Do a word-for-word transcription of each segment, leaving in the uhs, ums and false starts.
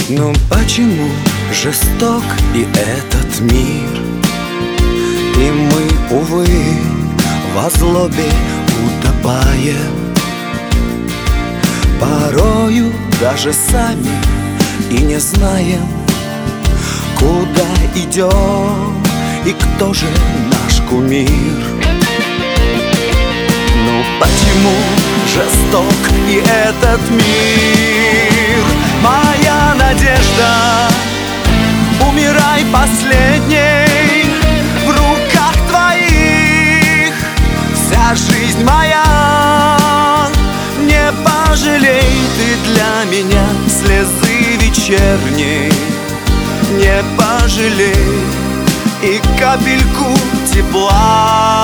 Но почему жесток и этот мир? И мы, увы, во злобе утопаем, порою даже сами и не знаем, куда идем и кто же наш кумир. Ну почему жесток и этот мир? Моя надежда, умирай последней в руках твоих. Вся жизнь моя, не пожалей ты для меня слезы вечерней. Не пожалей и капельку тепла.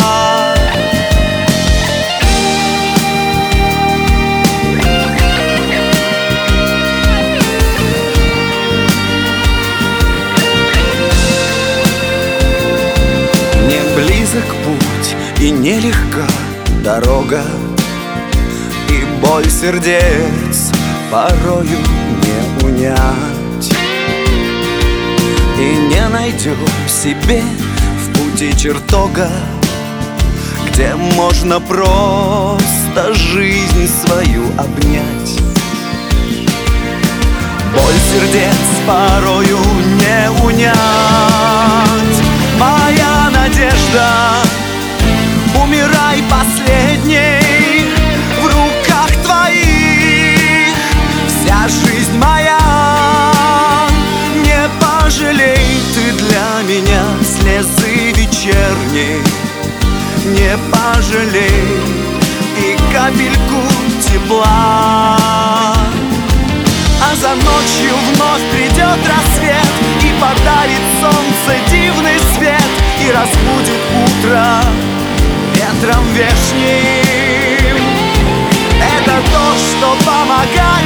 Не близок путь и нелегка дорога, и боль сердец порою не унять. И не найдем себе в пути чертога, где можно просто жизнь свою обнять. Боль сердец порою не унять. Моя надежда, умирай последней в руках твоих. Вся жизнь моя, не пожалей ты для меня слезы вечерней. Не пожалей и капельку тепла. А за ночью вновь придет рассвет и подарит солнце дивный свет, и разбудит утро ветром вешним. Это то, что помогает